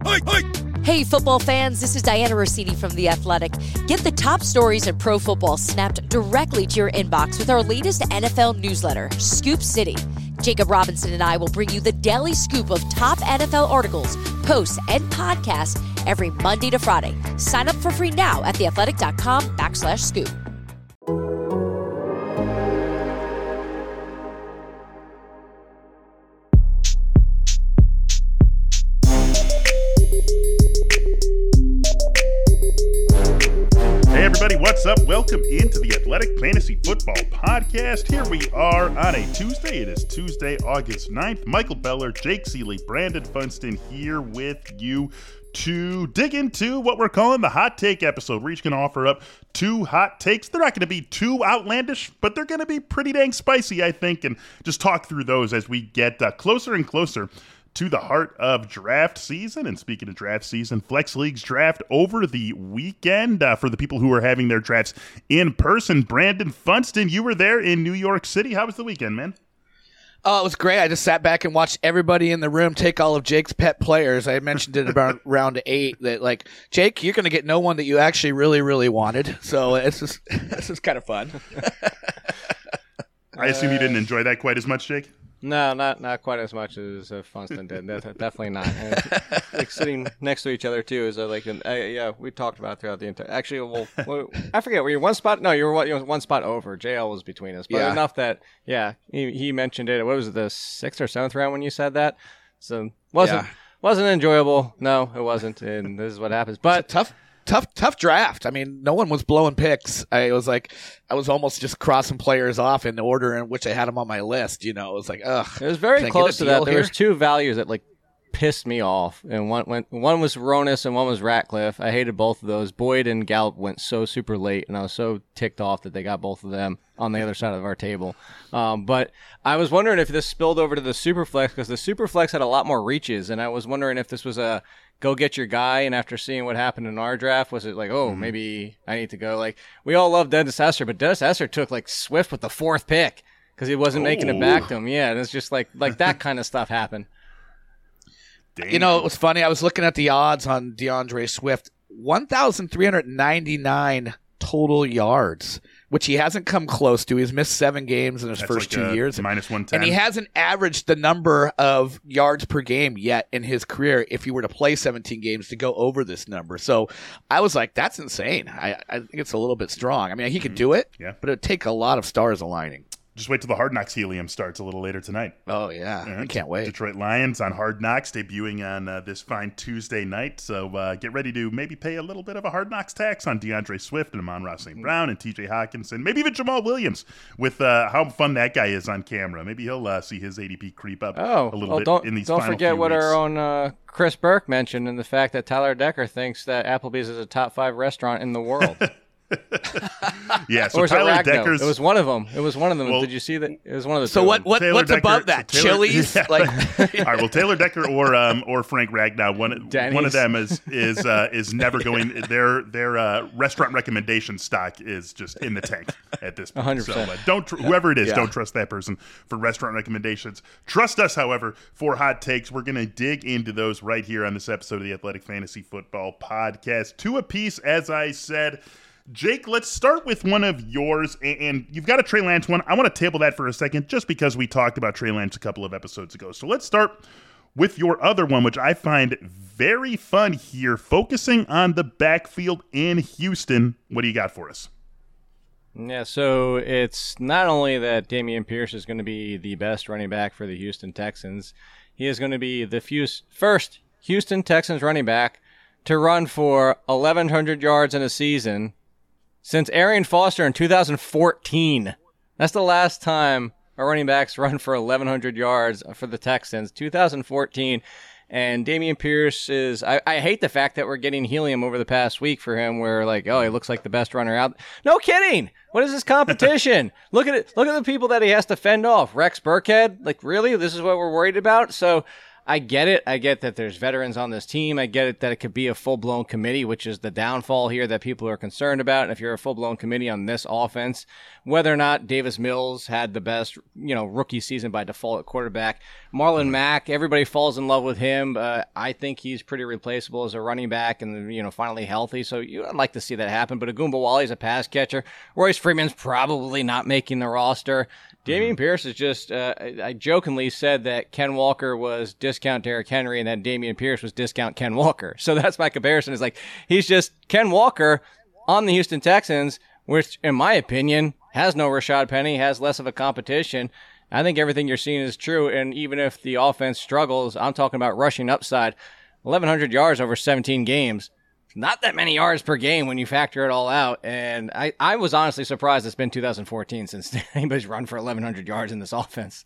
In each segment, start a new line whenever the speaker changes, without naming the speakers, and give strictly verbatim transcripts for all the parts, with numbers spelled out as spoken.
Hey, football fans, this is Diana Rossini from The Athletic. Get the top stories in pro football snapped directly to your inbox with our latest N F L newsletter, Scoop City. Jacob Robinson and I will bring you the daily scoop of top N F L articles, posts, and podcasts every Monday to Friday. Sign up for free now at theathletic.com backslash scoop.
Hey everybody, what's up? Welcome into the Athletic Fantasy Football Podcast. Here we are on a Tuesday. It is Tuesday, August ninth. Michael Beller, Jake Seeley, Brandon Funston here with you to dig into what we're calling the hot take episode. We're each going to offer up two hot takes. They're not going to be too outlandish, but they're going to be pretty dang spicy, I think, and just talk through those as we get uh, closer and closer to the heart of draft season. And speaking of draft season, Flex League's draft over the weekend. Uh, for the people who are having their drafts in person, Brandon Funston, you were there in New York City. How was the weekend, man?
Oh, it was great. I just sat back and watched everybody in the room take all of Jake's pet players. I mentioned it about round eight that, like, Jake, you're going to get no one that you actually really, really wanted. So it's just, this is kind of fun.
I assume you didn't enjoy that quite as much, Jake?
No, not not quite as much as uh, Funston did. De- definitely not. And, like sitting next to each other too is uh, like, an, uh, yeah, we talked about it throughout the entire. Actually, well, well, I forget. Were you one spot? No, you were one, you were one spot over. J L was between us, but
yeah. enough
that, yeah, he, he mentioned it. What was it, the sixth or seventh round when you said that? So wasn't yeah. wasn't enjoyable. No, it wasn't, and this is what happens. But
tough. Tough, tough draft. I mean, no one was blowing picks. I was like, I was almost just crossing players off in the order in which I had them on my list. You know, it was like, ugh.
It was very close to that.
Here?
There was two values that like pissed me off, and one went, one was Ronis and one was Ratcliffe. I hated both of those. Boyd and Gallup went so super late, and I was so ticked off that they got both of them on the other side of our table. Um, but I was wondering if this spilled over to the Superflex, because the Superflex had a lot more reaches, and I was wondering if this was a go get your guy, and after seeing what happened in our draft, was it like, oh, mm-hmm. maybe I need to go? Like, we all love Dennis Esser, but Dennis Esser took like Swift with the fourth pick because he wasn't oh. making it back to him. Yeah, and it's just like like that kind of stuff happened.
Damn. You know, it was funny. I was looking at the odds on DeAndre Swift. one thousand three hundred ninety-nine total yards, which he hasn't come close to. He's missed seven games in his
That's
first
like
two years.
minus one ten.
And he hasn't averaged the number of yards per game yet in his career if he were to play seventeen games to go over this number. So I was like, that's insane. I, I think it's a little bit strong. I mean, he could mm-hmm. do it,
yeah.
but it would take a lot of stars aligning.
Just wait till the Hard Knocks helium starts a little later tonight.
Oh, yeah.
yeah
I can't wait.
Detroit Lions on Hard Knocks debuting on uh, this fine Tuesday night. So uh, get ready to maybe pay a little bit of a Hard Knocks tax on DeAndre Swift and Amon-Ra Saint Brown and T J Hawkinson. Maybe even Jamal Williams with uh, how fun that guy is on camera. Maybe he'll uh, see his A D P creep up
oh,
a little
well,
bit
don't,
in these
don't
final
forget
few
what
weeks.
our own uh, Chris Burke mentioned, and the fact that Tyler Decker thinks that Applebee's is a top five restaurant in the world.
yeah, so
or was
Tyler
it
Decker's.
It was one of them. It was one of them.
Well,
Did you see that? It was one of the.
So
two
what? What?
Taylor
what's
Decker,
above that?
so Taylor,
Chili's?
Yeah.
Like,
all right. Well, Taylor Decker or um or Frank Ragnow. One
Denny's.
one of them is is uh, is never going. Their their uh, restaurant recommendation stock is just in the tank at this point.
one hundred percent.
So uh, don't tr- whoever it is,
yeah.
don't trust that person for restaurant recommendations. Trust us, however, for hot takes. We're going to dig into those right here on this episode of the Athletic Fantasy Football Podcast. Two apiece, as I said. Jake, let's start with one of yours, and you've got a Trey Lance one. I want to table that for a second just because we talked about Trey Lance a couple of episodes ago. So let's start with your other one, which I find very fun here, focusing on the backfield in Houston. What do you got for us?
Yeah, so it's not only that Dameon Pierce is going to be the best running back for the Houston Texans, he is going to be the first Houston Texans running back to run for eleven hundred yards in a season since Arian Foster in two thousand fourteen. That's the last time a running back's run for eleven hundred yards for the Texans, two thousand fourteen. And Dameon Pierce is, I, I hate the fact that we're getting helium over the past week for him where like, oh, he looks like the best runner out. No kidding. What is this competition? Look at it. Look at the people that he has to fend off. Rex Burkhead. Like, really? This is what we're worried about? So I get it. I get that there's veterans on this team. I get it that it could be a full-blown committee, which is the downfall here that people are concerned about. And if you're a full-blown committee on this offense, whether or not Davis Mills had the best, you know, rookie season by default at quarterback, Marlon Mack, everybody falls in love with him. Uh, I think he's pretty replaceable as a running back and, you know, finally healthy. So you, I'd like to see that happen. But Agumbawali's a pass catcher. Royce Freeman's probably not making the roster. Dameon Pierce is just, uh, I jokingly said that Ken Walker was discount Derrick Henry and that Dameon Pierce was discount Ken Walker. So that's my comparison. Is like, he's just Ken Walker on the Houston Texans, which in my opinion has no Rashad Penny, has less of a competition. I think everything you're seeing is true. And even if the offense struggles, I'm talking about rushing upside, eleven hundred yards over seventeen games. Not that many yards per game when you factor it all out. And I, I was honestly surprised it's been two thousand fourteen since anybody's run for eleven hundred yards in this offense.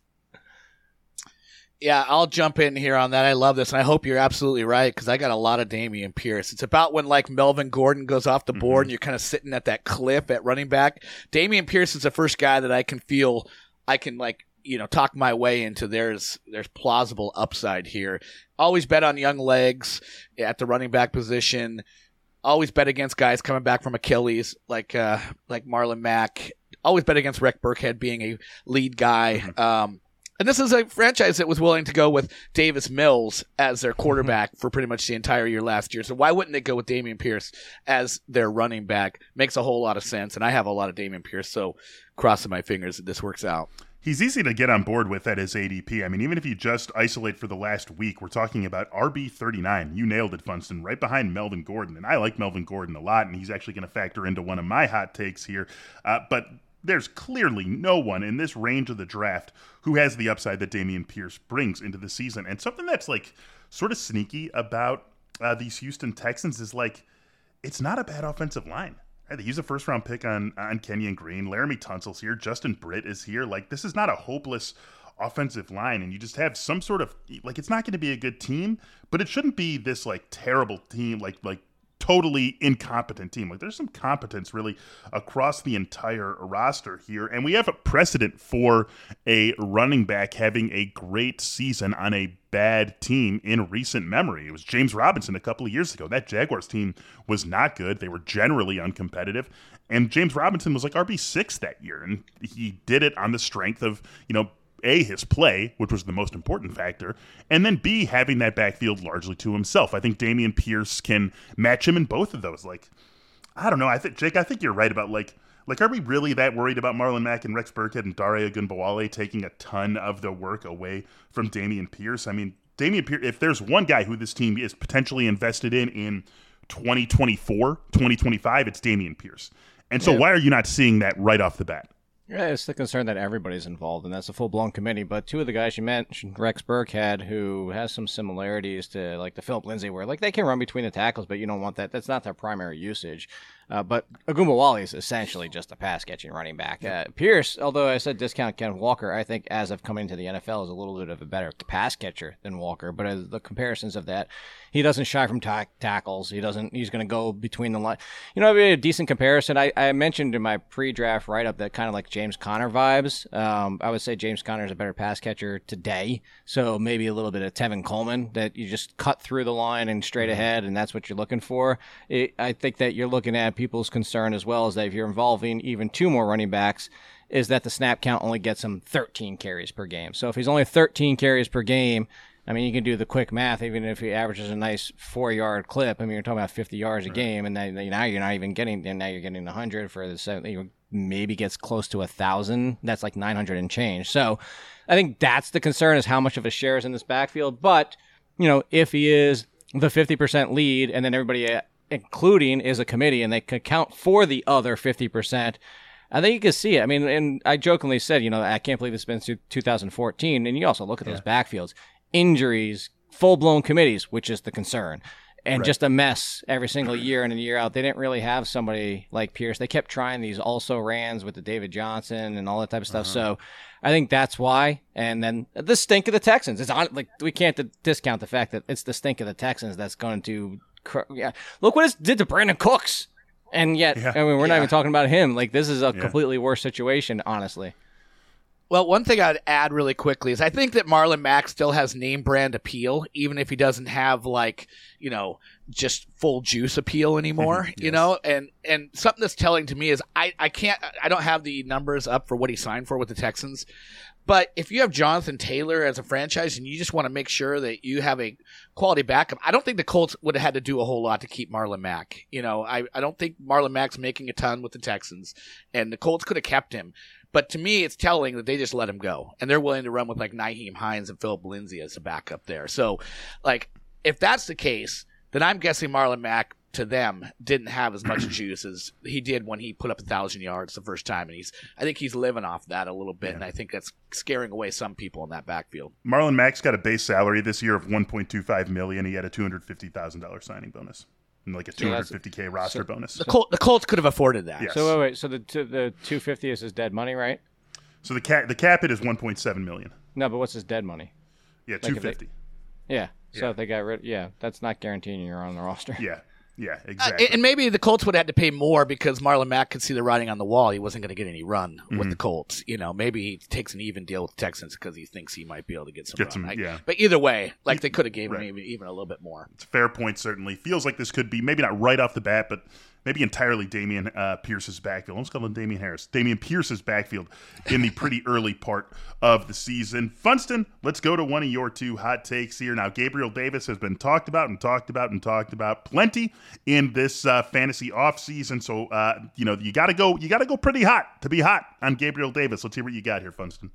Yeah, I'll jump in here on that. I love this, and I hope you're absolutely right because I got a lot of Dameon Pierce. It's about when, like, Melvin Gordon goes off the board mm-hmm. and you're kind of sitting at that cliff at running back. Dameon Pierce is the first guy that I can feel I can, like, you know, talk my way into there's there's plausible upside here. Always bet on young legs at the running back position. Always bet against guys coming back from Achilles like uh, like Marlon Mack. Always bet against Rex Burkhead being a lead guy. Mm-hmm. Um, and this is a franchise that was willing to go with Davis Mills as their quarterback mm-hmm. for pretty much the entire year last year. So why wouldn't they go with Dameon Pierce as their running back? Makes a whole lot of sense. And I have a lot of Dameon Pierce, so crossing my fingers that this works out.
He's easy to get on board with at his A D P. I mean, even if you just isolate for the last week, we're talking about R B thirty-nine. You nailed it, Funston, right behind Melvin Gordon. And I like Melvin Gordon a lot, and he's actually going to factor into one of my hot takes here. Uh, but there's clearly no one in this range of the draft who has the upside that Dameon Pierce brings into the season. And something that's, like, sort of sneaky about uh, these Houston Texans is, like, it's not a bad offensive line. They use a first-round pick on, on Kenyon Green. Laramie Tunsil's here. Justin Britt is here. Like, this is not a hopeless offensive line, and you just have some sort of – like, it's not going to be a good team, but it shouldn't be this, like, terrible team, like, like totally incompetent team. Like, there's some competence, really, across the entire roster here, and we have a precedent for a running back having a great season on a bad team in recent memory. It was James Robinson a couple of years ago. That Jaguars team was not good. They were generally uncompetitive. And James Robinson was like R B six that year. And he did it on the strength of, you know, A, his play, which was the most important factor, and then B, having that backfield largely to himself. I think Dameon Pierce can match him in both of those. Like, I don't know. I think, Jake, I think you're right about, like, Like, are we really that worried about Marlon Mack and Rex Burkhead and Dare Ogunbowale taking a ton of the work away from Dameon Pierce? I mean, Dameon Pierce, if there's one guy who this team is potentially invested in in twenty twenty-four, twenty twenty-five, it's Dameon Pierce. And so yeah. Why are you not seeing that right off the bat?
Yeah, it's the concern that everybody's involved, and that's a full-blown committee. But two of the guys you mentioned, Rex Burkhead, who has some similarities to, like, the Philip Lindsay, where, like, they can run between the tackles, but you don't want that. That's not their primary usage. Uh, but Agumbawale is essentially just a pass-catching running back. Uh, Pierce, although I said discount Ken Walker, I think as of coming into the N F L is a little bit of a better pass catcher than Walker. But as the comparisons of that, he doesn't shy from ta- tackles. He doesn't. He's going to go between the line. You know, a decent comparison. I, I mentioned in my pre-draft write-up that kind of like James Conner vibes. Um, I would say James Conner is a better pass catcher today. So maybe a little bit of Tevin Coleman, that you just cut through the line and straight ahead, and that's what you're looking for. It, I think that you're looking at people's concern as well, is that if you're involving even two more running backs, is that the snap count only gets him thirteen carries per game. So if he's only thirteen carries per game, I mean, you can do the quick math. Even if he averages a nice four-yard clip, I mean, you're talking about fifty yards a game, and now you're not even getting, and now you're getting one hundred for the seven, you maybe gets close to one thousand. That's like nine hundred and change. So I think that's the concern, is how much of a share is in this backfield. But, you know, if he is the fifty percent lead, and then everybody including is a committee, and they can count for the other fifty percent, I think you can see it. I mean, and I jokingly said, you know, I can't believe it's been through two thousand fourteen, and you also look at yeah. those backfields, injuries, full-blown committees, which is the concern, and right. just a mess every single year in and year out. They didn't really have somebody like Pierce. They kept trying these also-rans with the David Johnson and all that type of stuff, uh-huh. so I think that's why. And then the stink of the Texans. It's on, like, we can't d- discount the fact that it's the stink of the Texans that's going to Yeah, look what it did to Brandon Cooks, and yet yeah. I mean we're yeah. not even talking about him. Like, this is a yeah. completely worse situation, honestly.
Well, one thing I'd add really quickly is I think that Marlon Mack still has name brand appeal, even if he doesn't have like, you know, just full juice appeal anymore, yes. you know, and, and something that's telling to me is I, I can't, I don't have the numbers up for what he signed for with the Texans, but if you have Jonathan Taylor as a franchise and you just want to make sure that you have a quality backup, I don't think the Colts would have had to do a whole lot to keep Marlon Mack. You know, I, I don't think Marlon Mack's making a ton with the Texans, and the Colts could have kept him. But to me, it's telling that they just let him go, and they're willing to run with like Nyheim Hines and Philip Lindsay as a backup there. So, like, if that's the case, then I'm guessing Marlon Mack to them didn't have as much juice as he did when he put up a thousand yards the first time, and he's I think he's living off that a little bit, yeah. and I think that's scaring away some people in that backfield.
Marlon Mack's got a base salary this year of one point two five million dollars. He had a two hundred fifty thousand dollars signing bonus. And like a two hundred fifty K roster
so,
bonus.
The, Col- the Colts could have afforded that.
Yes.
So wait, wait. So the the two hundred fifty is his dead money, right?
So the cap the cap hit is one point seven million.
No, but what's his dead money?
Yeah,
like
two hundred fifty.
They, yeah. So
yeah.
if they got rid. Yeah, that's not guaranteeing you're on the roster.
Yeah. Yeah, exactly.
Uh, and maybe the Colts would have had to pay more because Marlon Mack could see the writing on the wall. He wasn't going to get any run mm-hmm. with the Colts. You know, maybe he takes an even deal with the Texans because he thinks he might be able to get some
get
run.
Some,
I,
yeah.
But either way, like they could have given
right.
him even, even a little bit more.
It's a fair point, certainly. Feels like this could be maybe not right off the bat, but maybe entirely Damian uh, Pierce's backfield. Let's call him Damian Harris. Damian Pierce's backfield in the pretty early part of the season. Funston, let's go to one of your two hot takes here. Now, Gabriel Davis has been talked about and talked about and talked about plenty in this uh, fantasy offseason. So, uh, you know, you got to go you got to go pretty hot to be hot on Gabriel Davis. Let's hear what you got here, Funston.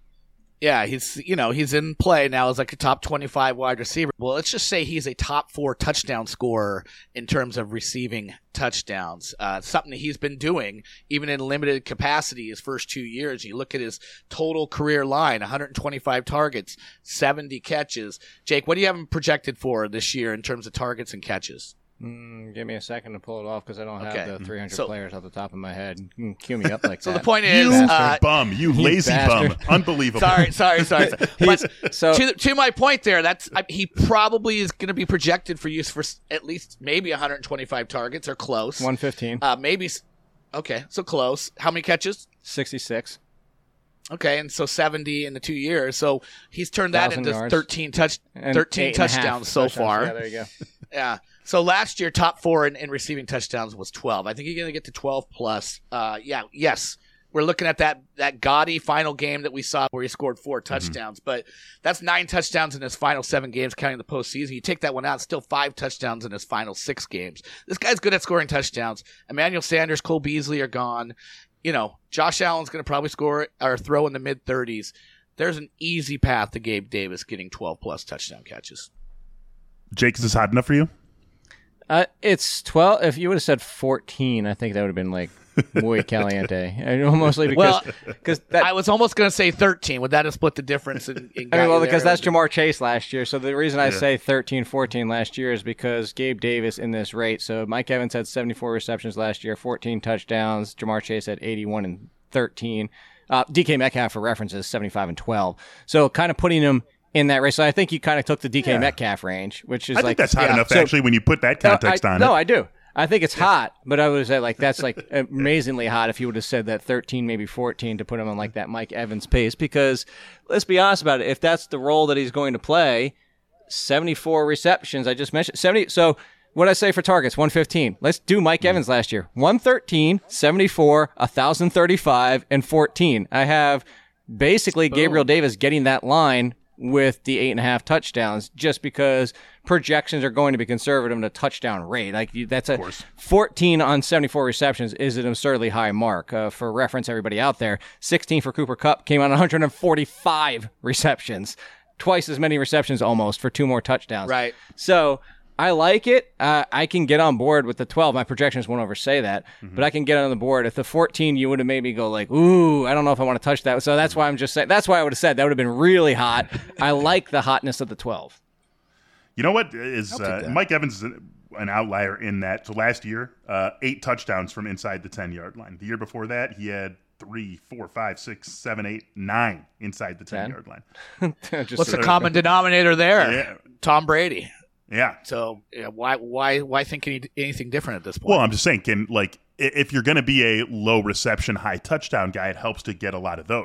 Yeah, he's you know he's in play now as like a top twenty-five wide receiver. Well, let's just say he's a top four touchdown scorer in terms of receiving touchdowns. Uh, something that he's been doing even in limited capacity his first two years. You look at his total career line: one hundred twenty-five targets, seventy catches. Jake, what do you have him projected for this year in terms of targets and catches?
Mm, give me a second to pull it off because I don't
okay.
have the three hundred
so,
players off the top of my head. You can cue me up like
so
that.
So the point is,
you
uh,
bum, you lazy bum, unbelievable.
Sorry, sorry, sorry. but
so
to, to my point there, that's I, he probably is going to be projected for use for at least maybe one hundred twenty-five targets or close.
one fifteen.
Uh, maybe. Okay, so close. How many catches?
sixty-six.
Okay, and so seventy in the two years. So he's turned that into
yards.
thirteen touch, thirteen touchdowns so
touchdowns.
far.
Yeah, there you go.
Yeah. So last year, top four in, in receiving touchdowns was twelve. I think he's going to get to twelve plus. Uh, yeah, yes. We're looking at that that gaudy final game that we saw where he scored four touchdowns, mm-hmm. but that's nine touchdowns in his final seven games, counting the postseason. You take that one out, still five touchdowns in his final six games. This guy's good at scoring touchdowns. Emmanuel Sanders, Cole Beasley are gone. You know, Josh Allen's going to probably score or throw in the mid thirties. There's an easy path to Gabe Davis getting twelve plus touchdown catches.
Jake, is this hot enough for you?
Uh, it's twelve. If you would have said fourteen, I think that would have been like muy caliente. Mostly because
well,
cause that,
I was almost going to say thirteen. Would that have split the difference? In, in
I mean, well,
there?
because that's Jamar Chase last year. So the reason I
yeah.
say thirteen, fourteen last year is because Gabe Davis in this rate. So Mike Evans had seventy-four receptions last year, fourteen touchdowns. Jamar Chase had eighty-one and thirteen. Uh, D K Metcalf, for reference, is seventy-five and twelve. So kind of putting him in that race. So I think you kind of took the D K yeah. Metcalf range, which is
I
like...
I think that's hot
yeah.
enough,
so,
actually, when you put that context
no, I,
on
no,
it.
No, I do. I think it's yeah. hot, but I would say like that's like amazingly hot if you would have said that thirteen, maybe fourteen to put him on like that Mike Evans pace. Because let's be honest about it, if that's the role that he's going to play, seventy-four receptions, I just mentioned, seventy. So what did I say for targets? one fifteen. Let's do Mike mm-hmm. Evans last year. one thirteen, seventy-four, one thousand thirty-five, and fourteen. I have basically Boom. Gabriel Davis getting that line with the eight and a half touchdowns, just because projections are going to be conservative in a touchdown rate. Like that's a fourteen on seventy-four receptions is an absurdly high mark. Uh, for reference, everybody out there, sixteen for Cooper Kupp came on one hundred forty-five receptions, twice as many receptions almost for two more touchdowns.
Right.
So I like it. Uh, I can get on board with the twelve. My projections won't oversay that, mm-hmm. but I can get on the board. If the fourteen, you would have made me go like, ooh, I don't know if I want to touch that. So that's why I'm just saying, that's why I would have said that would have been really hot. I like the hotness of the twelve.
You know what is uh, Mike Evans is an outlier in that. So last year, uh, eight touchdowns from inside the ten-yard line. The year before that, he had three, four, five, six, seven, eight, nine inside the ten-yard line.
What's the common denominator there?
Yeah.
Tom Brady.
Yeah.
So yeah, why why why think any, anything different at this point?
Well, I'm just saying, can like if you're going to be a low reception, high touchdown guy, it helps to get a lot of those.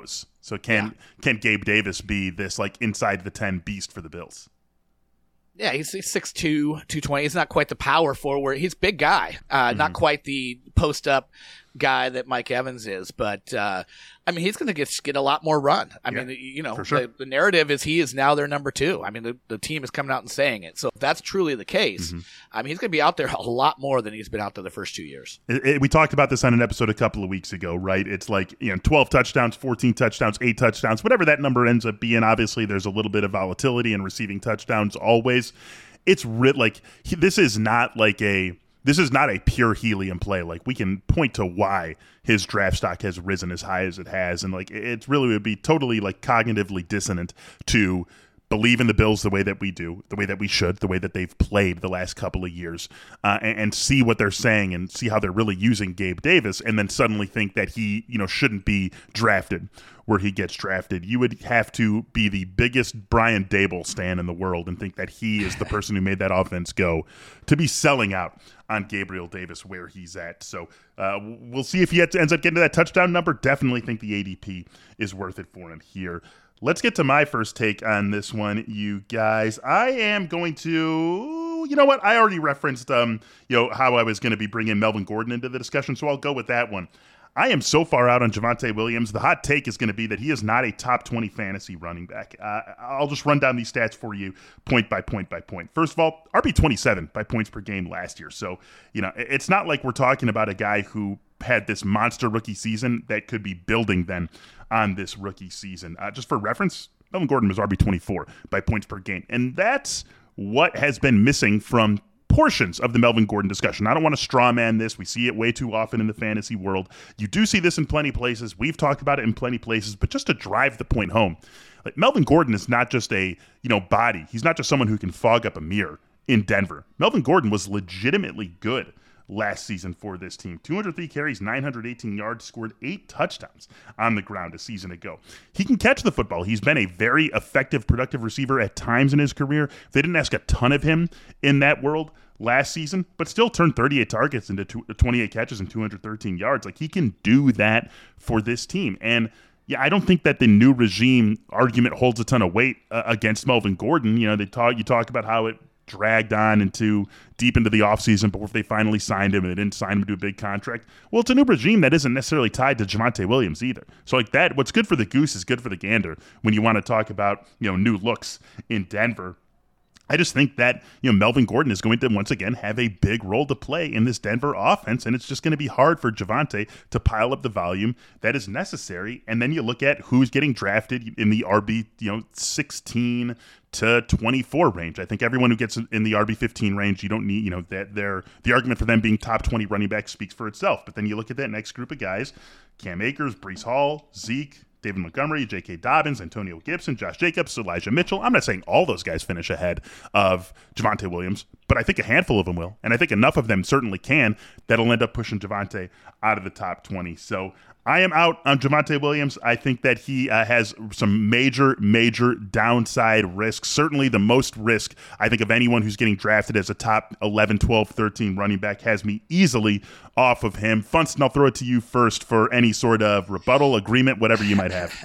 So can
Yeah.
can Gabe Davis be this like inside the ten beast for the Bills?
Yeah, he's, he's six two, two twenty. He's not quite the power forward. He's a big guy. Uh,
Mm-hmm.
Not quite the post-up guy that Mike Evans is. But, uh, I mean, he's going to get get a lot more run. I
Yeah,
mean, you know,
for sure.
the, the narrative is he is now their number two. I mean, the, the team is coming out and saying it. So if that's truly the case,
Mm-hmm.
I mean, he's going to be out there a lot more than he's been out there the first two years.
It, it, we talked about this on an episode a couple of weeks ago, right? It's like, you know, twelve touchdowns, fourteen touchdowns, eight touchdowns, whatever that number ends up being. Obviously, there's a little bit of volatility in receiving touchdowns always. It's re- like he, this is not like a this is not a pure helium play. Like we can point to why his draft stock has risen as high as it has, and like it really would be totally like cognitively dissonant to believe in the Bills the way that we do, the way that we should, the way that they've played the last couple of years, uh, and, and see what they're saying and see how they're really using Gabe Davis, and then suddenly think that he, you know, shouldn't be drafted where he gets drafted. You would have to be the biggest Brian Dable stan in the world and think that he is the person who made that offense go to be selling out on Gabriel Davis where he's at. So uh, we'll see if he ends up getting to that touchdown number. Definitely think the A D P is worth it for him here. Let's get to my first take on this one, you guys. I am going to, you know what? I already referenced, um, you know, how I was going to be bringing Melvin Gordon into the discussion, so I'll go with that one. I am so far out on Javonte Williams. The hot take is going to be that he is not a top twenty fantasy running back. Uh, I'll just run down these stats for you point by point by point. First of all, R B twenty-seven by points per game last year. So, you know, it's not like we're talking about a guy who had this monster rookie season that could be building then on this rookie season. Uh, just for reference, Melvin Gordon was R B twenty-four by points per game. And that's what has been missing from portions of the Melvin Gordon discussion. I don't want to straw man this. We see it way too often in the fantasy world. You do see this in plenty places. We've talked about it in plenty places, but just to drive the point home, like Melvin Gordon is not just a, you know, body. He's not just someone who can fog up a mirror in Denver. Melvin Gordon was legitimately good last season for this team. two hundred three carries, nine hundred eighteen yards, scored eight touchdowns on the ground a season ago. He can catch the football. He's been a very effective, productive receiver at times in his career. They didn't ask a ton of him in that world last season, but still turned thirty-eight targets into twenty-eight catches and two hundred thirteen yards. Like, he can do that for this team. And yeah, I don't think that the new regime argument holds a ton of weight uh, against Melvin Gordon. You know, they talk, you talk about how it dragged on into deep into the offseason before they finally signed him and they didn't sign him to a big contract. Well, it's a new regime that isn't necessarily tied to Javonte Williams either. So like that, what's good for the goose is good for the gander when you want to talk about, you know, new looks in Denver. I just think that, you know, Melvin Gordon is going to once again have a big role to play in this Denver offense, and it's just going to be hard for Javonte to pile up the volume that is necessary. And then you look at who's getting drafted in the R B, you know, sixteen to twenty-four range. I think everyone who gets in the R B fifteen range, you don't need, you know, that they're the argument for them being top twenty running back speaks for itself. But then you look at that next group of guys: Cam Akers, Breece Hall, Zeke, David Montgomery, J K. Dobbins, Antonio Gibson, Josh Jacobs, Elijah Mitchell. I'm not saying all those guys finish ahead of Javonte Williams, but I think a handful of them will. And I think enough of them certainly can that'll end up pushing Javonte out of the top twenty. So I am out on Javonte Williams. I think that he uh, has some major, major downside risks. Certainly the most risk, I think, of anyone who's getting drafted as a top eleven, twelve, thirteen running back has me easily off of him. Funston, I'll throw it to you first for any sort of rebuttal, agreement, whatever you might have.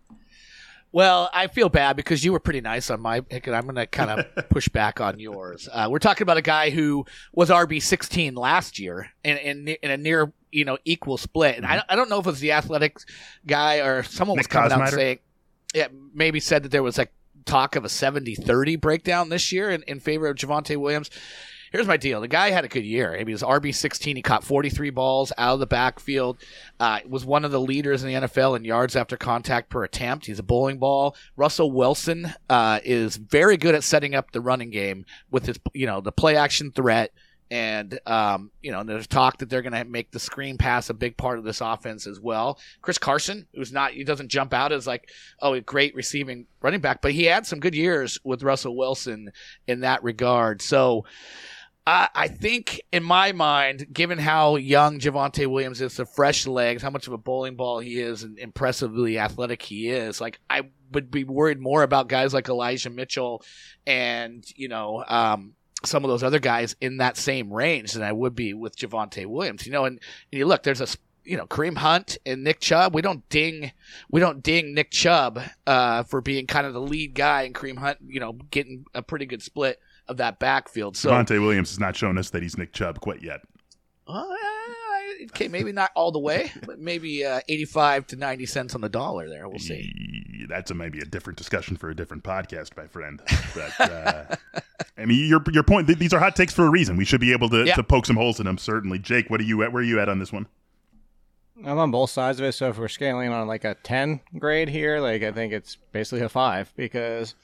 Well, I feel bad because you were pretty nice on my pick, and I'm going to kind of push back on yours. Uh, we're talking about a guy who was R B sixteen last year in, in, in a near, you know, equal split. And mm-hmm. I, I don't know if it was the Athletics guy or someone
Nick
was coming
Kosmider?
out saying, yeah, maybe said that there was like talk of a seventy thirty breakdown this year in, in favor of Javonte Williams. Here's my deal. The guy had a good year. He was R B sixteen. He caught forty-three balls out of the backfield. Uh, was one of the leaders in the N F L in yards after contact per attempt. He's a bowling ball. Russell Wilson uh, is very good at setting up the running game with his, you know, the play action threat. And, um, you know, there's talk that they're going to make the screen pass a big part of this offense as well. Chris Carson, who's not, he doesn't jump out as like, oh, a great receiving running back, but he had some good years with Russell Wilson in that regard. So, Uh, I think, in my mind, given how young Javonte Williams is, the fresh legs, how much of a bowling ball he is, and impressively athletic he is, like I would be worried more about guys like Elijah Mitchell and, you know, um, some of those other guys in that same range than I would be with Javonte Williams. You know, and, and you look, there's a you know, Kareem Hunt and Nick Chubb. We don't ding, we don't ding Nick Chubb uh, for being kind of the lead guy, and Kareem Hunt, you know, getting a pretty good split of that backfield. So
Javonte Williams has not shown us that he's Nick Chubb quite yet.
Uh, okay, maybe not all the way, but maybe uh, eighty-five to ninety cents on the dollar there. We'll see.
That's a, maybe a different discussion for a different podcast, my friend. But uh, I mean, your your point. Th- these are hot takes for a reason. We should be able to,
yeah.
to poke some holes in them. Certainly, Jake. What are you at? Where are you at on this one?
I'm on both sides of it. So if we're scaling on like a ten grade here, like I think it's basically a five because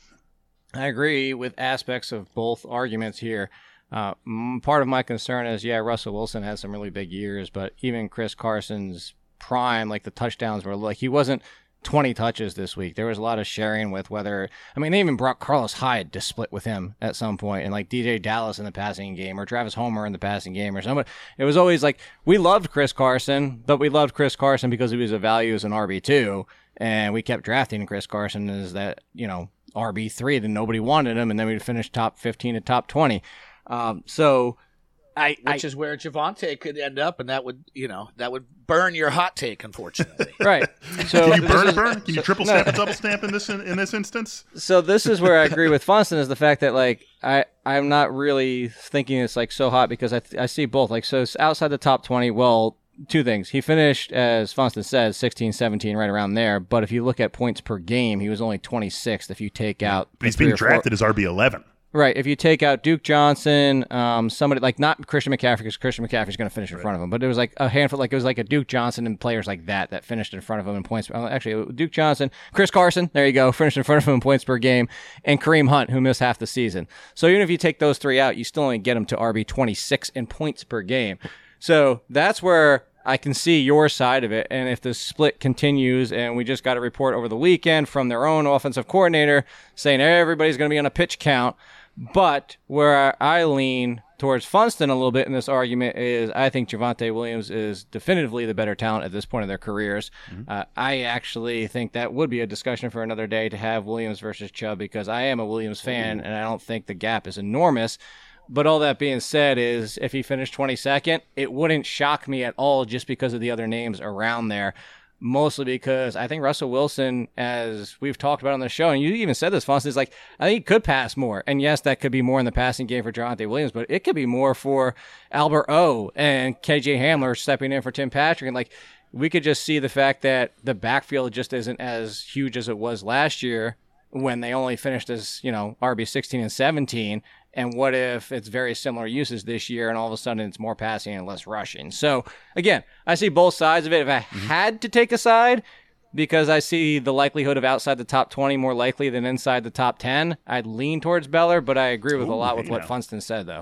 I agree with aspects of both arguments here. Uh, part of my concern is, yeah, Russell Wilson has some really big years, but even Chris Carson's prime, like the touchdowns were like, he wasn't twenty touches this week. There was a lot of sharing with whether, I mean, they even brought Carlos Hyde to split with him at some point, and like D J Dallas in the passing game or Travis Homer in the passing game or somebody. It was always like, we loved Chris Carson, but we loved Chris Carson because he was a value as an R B two, and we kept drafting Chris Carson as that, you know, R B three, then nobody wanted him, and then we'd finish top fifteen to top twenty. Um, so I,
which
I,
is where Javonte could end up, and that would, you know, that would burn your hot take, unfortunately.
right. So
Can you burn
is,
burn? Can you
so,
triple
no.
stamp and double stamp in this in, in this instance?
So this is where I agree with Funston is the fact that like I I'm not really thinking it's like so hot because I th- I see both like so it's outside the top twenty. Well, two things. He finished, as Funston says, sixteen, seventeen, right around there. But if you look at points per game, he was only twenty-sixth if you take out.
But he's being drafted as R B eleven.
Right. If you take out Duke Johnson, um, somebody like not Christian McCaffrey because Christian McCaffrey's going to finish in right. front of him, but it was like a handful, like it was like a Duke Johnson and players like that that finished in front of him in points. Actually, Duke Johnson, Chris Carson, there you go, finished in front of him in points per game, and Kareem Hunt, who missed half the season. So even if you take those three out, you still only get him to R B twenty-six in points per game. So that's where I can see your side of it. And if the split continues, and we just got a report over the weekend from their own offensive coordinator saying everybody's going to be on a pitch count. But where I lean towards Funston a little bit in this argument is I think Javonte Williams is definitively the better talent at this point in their careers. Mm-hmm. Uh, I actually think that would be a discussion for another day to have Williams versus Chubb because I am a Williams fan, and I don't think the gap is enormous. But all that being said is if he finished twenty-second, it wouldn't shock me at all just because of the other names around there. Mostly because I think Russell Wilson, as we've talked about on the show, and you even said this, Fonz, is like, I think he could pass more. And yes, that could be more in the passing game for Javonte Williams, but it could be more for Albert O and K J Hamler stepping in for Tim Patrick. And like, we could just see the fact that the backfield just isn't as huge as it was last year when they only finished as, you know, R B sixteen and seventeen. And what if it's very similar uses this year and all of a sudden it's more passing and less rushing? So, again, I see both sides of it. If I mm-hmm. had to take a side, because I see the likelihood of outside the top twenty more likely than inside the top ten, I'd lean towards Beller, but I agree with Ooh, a lot with what know. Funston said, though.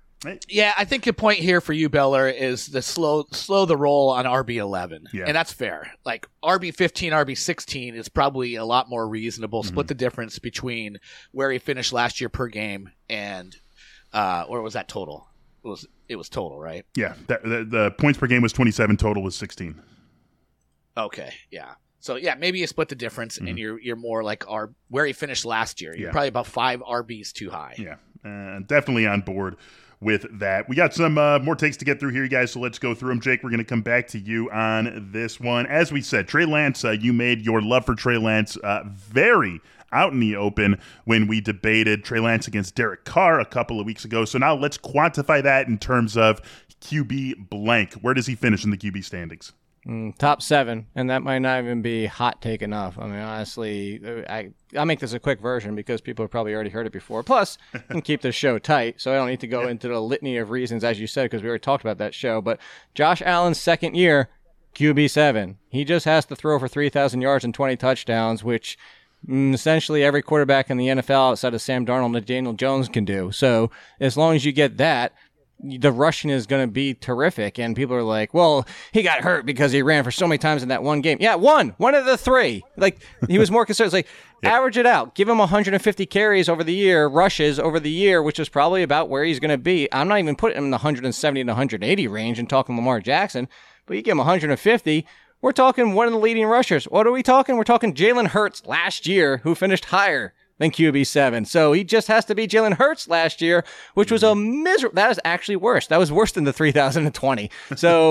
Yeah, I think the point here for you, Beller, is the slow slow the roll on R B eleven. Yeah. And that's fair. Like R B fifteen, R B sixteen is probably a lot more reasonable. Mm-hmm. Split the difference between where he finished last year per game and uh or was that total? It was it was total, right?
Yeah. That, the, the points per game was twenty-seven, total was sixteen.
Okay, yeah. So yeah, maybe you split the difference mm-hmm. and you're you're more like our where he finished last year. You're yeah. probably about five R Bs too high.
Yeah. Uh, definitely on board with that. We got some uh, more takes to get through here, you guys, so let's go through them. Jake, we're going to come back to you on this one. As we said, Trey Lance, uh, you made your love for Trey Lance uh, very out in the open when we debated Trey Lance against Derek Carr a couple of weeks ago. So now let's quantify that in terms of Q B blank. Where does he finish in the Q B standings?
Mm, top seven, and that might not even be hot take enough. I mean, honestly, I, I'll make this a quick version because people have probably already heard it before. Plus, I can keep this show tight, so I don't need to go yeah. into the litany of reasons, as you said, because we already talked about that show. But Josh Allen's second year, Q B seven. He just has to throw for three thousand yards and twenty touchdowns, which mm, essentially every quarterback in the N F L outside of Sam Darnold and Daniel Jones can do. So as long as you get that, the rushing is going to be terrific. And people are like, well, he got hurt because he ran for so many times in that one game. Yeah, one. One of the three. Like, he was more concerned. It's like, yep. average it out. Give him one hundred fifty carries over the year, rushes over the year, which is probably about where he's going to be. I'm not even putting him in the one hundred seventy to one hundred eighty range and talking Lamar Jackson, but you give him one hundred fifty. We're talking one of the leading rushers. What are we talking? We're talking Jalen Hurts last year, who finished higher than Q B seven. So he just has to be Jalen Hurts last year, which was a miserable. That is actually worse. That was worse than the three thousand twenty. So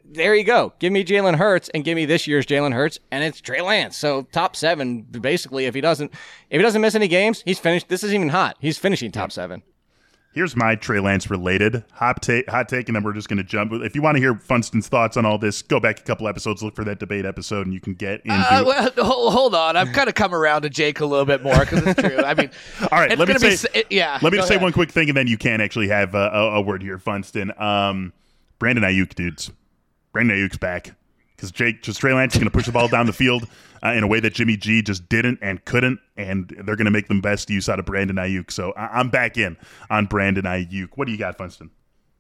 there you go. Give me Jalen Hurts and give me this year's Jalen Hurts, and it's Trey Lance. So top seven, basically. If he doesn't, if he doesn't miss any games, he's finished. This isn't even hot. He's finishing top seven.
Here's my Trey Lance related hot take, hot take, and then we're just going to jump. If you want to hear Funston's thoughts on all this, go back a couple episodes, look for that debate episode, and you can get into.
Uh, well, hold, hold on, I've kind of come around to Jake a little bit more because it's true. I mean,
all right, let me say,
be, it, yeah.
Let me just say
ahead.
one quick thing, and then you can actually have a, a, a word here, Funston. Um, Brandon Ayuk, dudes, Brandon Ayuk's back because Jake, just Trey Lance is going to push the ball down the field uh, in a way that Jimmy G just didn't and couldn't, and they're going to make the best use out of Brandon Ayuk. So I- I'm back in on Brandon Ayuk. What do you got, Funston?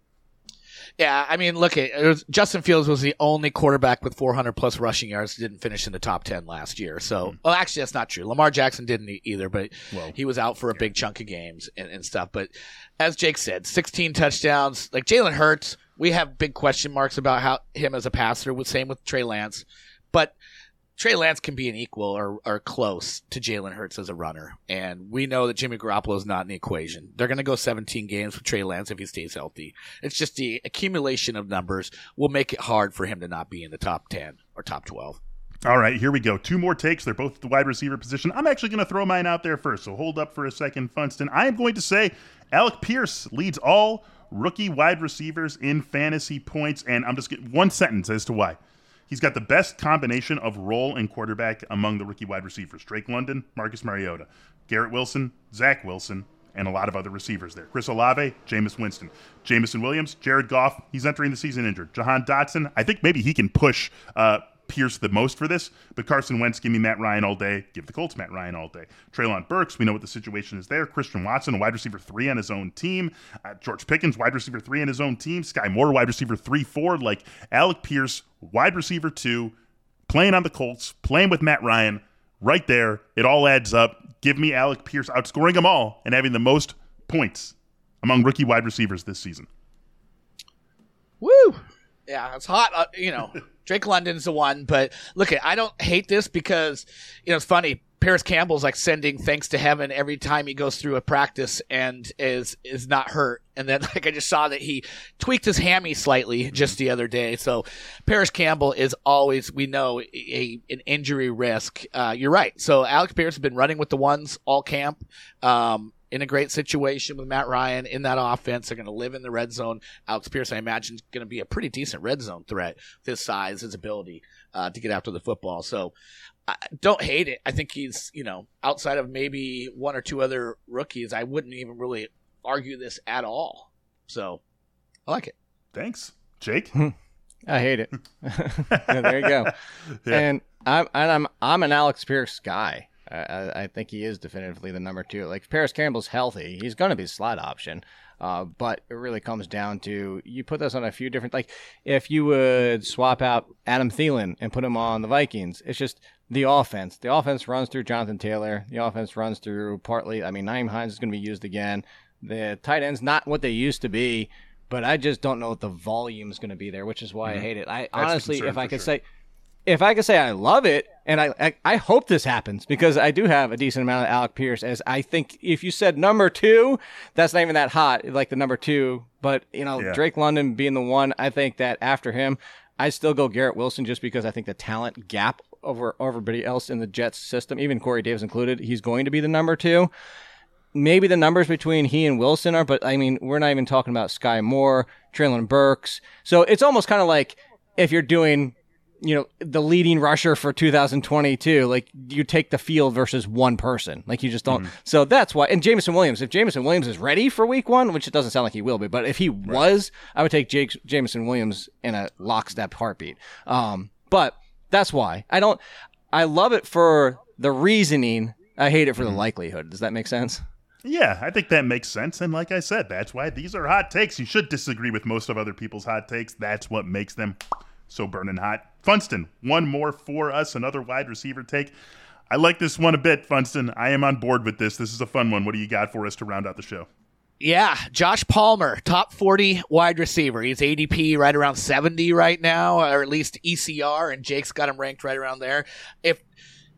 Yeah, I mean, look, it was, Justin Fields was the only quarterback with four hundred plus rushing yards that didn't finish in the top ten last year. So, well, actually, that's not true. Lamar Jackson didn't either, but well, he was out for a big chunk of games and, and stuff. But as Jake said, sixteen touchdowns. Like Jalen Hurts, we have big question marks about how him as a passer. Same with Trey Lance, but Trey Lance can be an equal or, or close to Jalen Hurts as a runner. And we know that Jimmy Garoppolo is not in the equation. They're going to go seventeen games with Trey Lance if he stays healthy. It's just the accumulation of numbers will make it hard for him to not be in the top ten or top twelve.
All right, here we go. Two more takes. They're both at the wide receiver position. I'm actually going to throw mine out there first, so hold up for a second, Funston. I am going to say Alec Pierce leads all rookie wide receivers in fantasy points, and I'm just getting one sentence as to why. He's got the best combination of role and quarterback among the rookie wide receivers. Drake London, Marcus Mariota, Garrett Wilson, Zach Wilson, and a lot of other receivers there. Chris Olave, Jameis Winston. Jamison Williams, Jared Goff, he's entering the season injured. Jahan Dotson, I think maybe he can push uh, Pierce the most for this, but Carson Wentz, give me Matt Ryan all day. Give the Colts Matt Ryan all day. Treylon Burks, we know what the situation is there. Christian Watson, a wide receiver three on his own team. Uh, George Pickens, wide receiver three on his own team. Sky Moore, wide receiver three, four. Like Alec Pierce, wide receiver two, playing on the Colts, playing with Matt Ryan. Right there, it all adds up. Give me Alec Pierce outscoring them all and having the most points among rookie wide receivers this season.
Woo! Yeah, it's hot. Uh, you know, Drake London's the one, but look, I don't hate this because, you know, it's funny. Paris Campbell's like sending thanks to heaven every time he goes through a practice and is is not hurt. And then like I just saw that he tweaked his hammy slightly just the other day. So Paris Campbell is always, we know, a, an injury risk. Uh, you're right. So Alex Pierce has been running with the ones all camp. Um, in a great situation with Matt Ryan in that offense. They're going to live in the red zone. Alex Pierce, I imagine, is going to be a pretty decent red zone threat with his size, his ability uh, to get after the football. So I don't hate it. I think he's, you know, outside of maybe one or two other rookies, I wouldn't even really argue this at all. So I like it.
Thanks. Jake?
I hate it. Yeah, there you go. Yeah. And I'm, and I'm, I'm an Alex Pierce guy. I, I think he is definitively the number two. Like, if Paris Campbell's healthy, he's going to be a slot option. Uh, but it really comes down to, you put this on a few different, like, if you would swap out Adam Thielen and put him on the Vikings, it's just the offense. The offense runs through Jonathan Taylor. The offense runs through partly, I mean, Nyheim Hines is going to be used again. The tight end's not what they used to be, but I just don't know what the volume is going to be there, which is why mm-hmm. I hate it. I That's honestly, if I could sure. say, if I could say I love it, and I, I I hope this happens, because I do have a decent amount of Alec Pierce, as I think if you said number two, that's not even that hot, like the number two. But, you know, yeah. Drake London being the one, I think that after him, I still go Garrett Wilson, just because I think the talent gap over, over everybody else in the Jets system, even Corey Davis included, he's going to be the number two. Maybe the numbers between he and Wilson are, but I mean, we're not even talking about Sky Moore, Treylon Burks. So it's almost kind of like if you're doing, you know, the leading rusher for two thousand twenty-two, like you take the field versus one person, like you just don't. Mm. So that's why. And Jamison Williams, if Jamison Williams is ready for week one, which it doesn't sound like he will be, but if he right. was, I would take Jake, Jamison Williams in a lockstep heartbeat. Um, but that's why I don't, I love it for the reasoning. I hate it for mm. the likelihood. Does that make sense?
Yeah, I think that makes sense. And like I said, that's why these are hot takes. You should disagree with most of other people's hot takes. That's what makes them so burning hot. Funston, one more for us, another wide receiver take. I like this one a bit, Funston. I am on board with this. This is a fun one. What do you got for us to round out the show?
Yeah, Josh Palmer, top forty wide receiver. He's A D P right around seventy right now, or at least E C R, and Jake's got him ranked right around there. If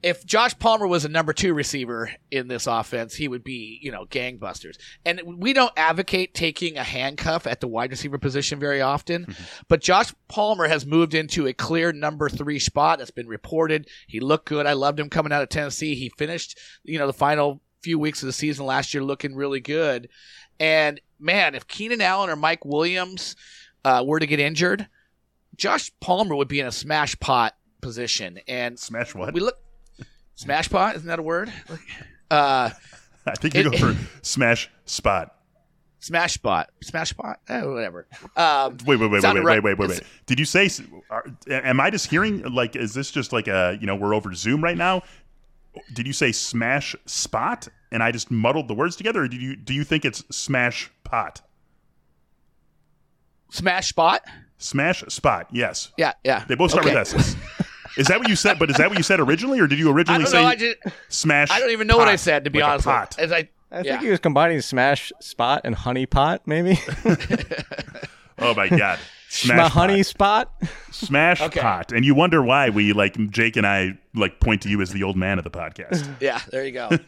if Josh Palmer was a number two receiver in this offense, he would be, you know, gangbusters. And we don't advocate taking a handcuff at the wide receiver position very often, mm-hmm. but Josh Palmer has moved into a clear number three spot. That's been reported. He looked good. I loved him coming out of Tennessee. He finished, you know, the final few weeks of the season last year looking really good. And man, if Keenan Allen or Mike Williams uh, were to get injured, Josh Palmer would be in a smash pot position. And
smash what?
We look. Smash pot, isn't that a word? Uh,
I think you it, go for smash spot.
Smash spot. Smash spot? Eh, whatever. Um,
wait, wait, wait, wait, wait,
right.
wait, wait, wait. Did you say, are, am I just hearing, like, is this just like a, you know, we're over Zoom right now? Did you say smash spot and I just muddled the words together, or do you, do you think it's smash pot?
Smash spot?
Smash spot, yes.
Yeah, yeah.
They both start
okay.
with S's. Is that what you said? But is that what you said originally, or did you originally
I don't
say
know, I just,
smash?
I don't even know
pot,
what I said, to be
like
honest.
Pot.
As I,
I think
yeah.
he was combining smash spot and honey pot, maybe.
Oh my god,
smash my honey spot,
smash
okay.
pot, and you wonder why we like Jake and I like point to you as the old man of the podcast.
Yeah, there you go.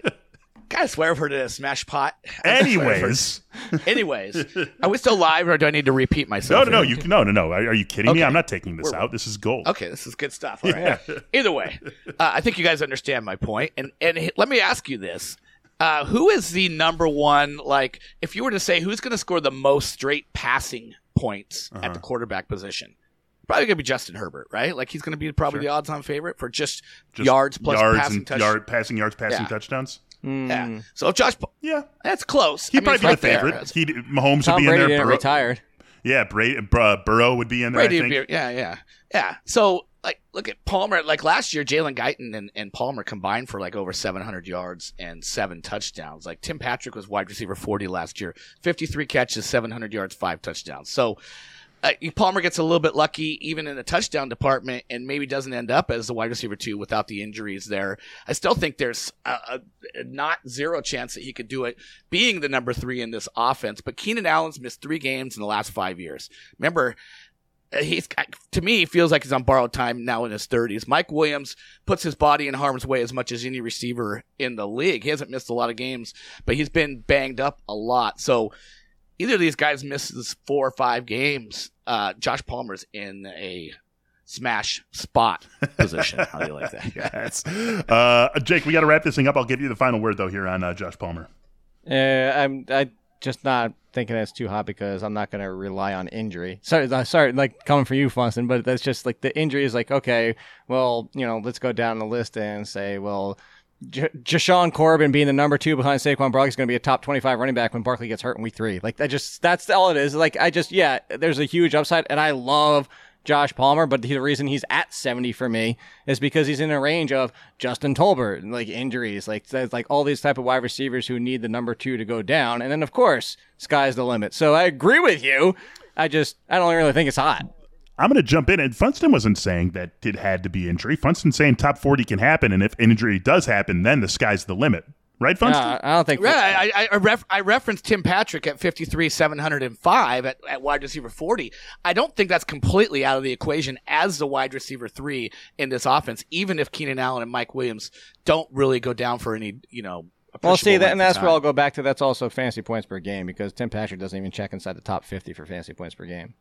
I swear I've heard it as smash pot.
Anyways,
anyways, are we still live, or do I need to repeat myself?
No, no, no. You no, no, no. Are, are you kidding
okay.
me? I'm not taking this
We're,
out. This is gold.
Okay, this is good stuff. All right. Yeah. Either way, uh, I think you guys understand my point. And and let me ask you this: uh, who is the number one? Like, if you were to say who's going to score the most straight passing points uh-huh. at the quarterback position? Probably going to be Justin Herbert, right? Like he's going to be probably sure. the odds-on favorite for just, just yards plus
yards
passing
and
touch-
yard, passing yards, passing
yeah.
touchdowns.
Mm. Yeah. So if Josh,
yeah,
that's close.
He'd
I mean,
probably be
right
the favorite. He Mahomes
Tom
would be
Brady
in there.
Didn't
Burrow,
retired.
Yeah, Brady, uh, Burrow would be in there.
Brady
I think.
Would be, yeah, yeah, yeah. So like, look at Palmer. Like last year, Jalen Guyton and, and Palmer combined for like over seven hundred yards and seven touchdowns. Like Tim Patrick was wide receiver forty last year, fifty-three catches, seven hundred yards, five touchdowns. So. Uh, Palmer gets a little bit lucky even in the touchdown department and maybe doesn't end up as the wide receiver two without the injuries there. I still think there's a, a, a not zero chance that he could do it being the number three in this offense. But Keenan Allen's missed three games in the last five years. Remember, he's to me, he feels like he's on borrowed time now in his thirties. Mike Williams puts his body in harm's way as much as any receiver in the league. He hasn't missed a lot of games, but he's been banged up a lot. So either of these guys misses four or five games. Uh, Josh Palmer's in a smash spot position. How do you like that?
Yes. Uh, Jake, we got to wrap this thing up. I'll give you the final word, though, here on uh, Josh Palmer.
Uh, I'm I just not thinking that's too hot because I'm not going to rely on injury. Sorry, sorry, like coming from you, Funston, but that's just like the injury is like, okay, well, you know, let's go down the list and say, well, J- Jashawn Corbin being the number two behind Saquon Barkley is going to be a top twenty-five running back when Barkley gets hurt in week three. Like that just, that's all it is. Like I just, yeah, there's a huge upside and I love Josh Palmer, but the reason he's at seventy for me is because he's in a range of Justin Tolbert, like injuries, like like all these type of wide receivers who need the number two to go down. And then of course, sky's the limit. So I agree with you. I just, I don't really think it's hot.
I'm going to jump in, and Funston wasn't saying that it had to be injury. Funston's saying top forty can happen, and if injury does happen, then the sky's the limit. Right, Funston?
No, I don't think.
Yeah, I, I, I, ref, I referenced Tim Patrick at fifty-three, seven hundred five at, at wide receiver forty. I don't think that's completely out of the equation as the wide receiver three in this offense, even if Keenan Allen and Mike Williams don't really go down for any, you know,
well, see, that, and that's where I'll go back to. That's also fantasy points per game because Tim Patrick doesn't even check inside the top fifty for fantasy points per game.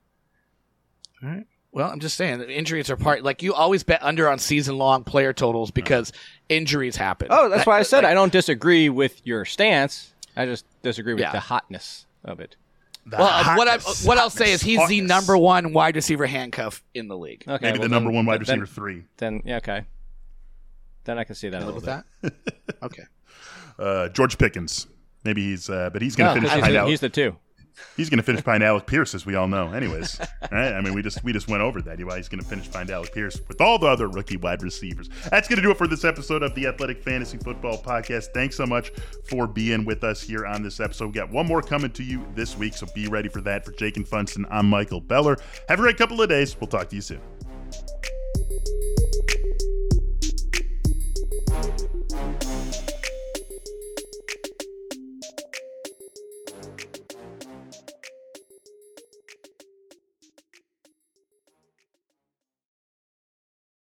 All right. Well, I'm just saying that injuries are part. Like you always bet under on season-long player totals because injuries happen.
Oh, that's why I said like, I don't disagree with your stance. I just disagree with yeah. the hotness of it.
The
well,
hotness,
what I what I'll say is he's
hotness.
the number one wide receiver handcuff in the league.
Okay,
maybe
well,
the number
then,
one wide
then,
receiver three.
Then yeah, okay. Then I can see that.
Can
a little
live
bit.
with that. Okay.
Uh, George Pickens. Maybe he's, uh, but he's going to
no,
finish
he's
behind
the,
Alec.
He's the two.
He's going to finish behind Alec Pierce, as we all know. Anyways, right? I mean, we just we just went over that. Why he's going to finish behind Alec Pierce with all the other rookie wide receivers. That's going to do it for this episode of the Athletic Fantasy Football Podcast. Thanks so much for being with us here on this episode. We got one more coming to you this week, so be ready for that. For Jake and Funston, I'm Michael Beller. Have a great couple of days. We'll talk to you soon.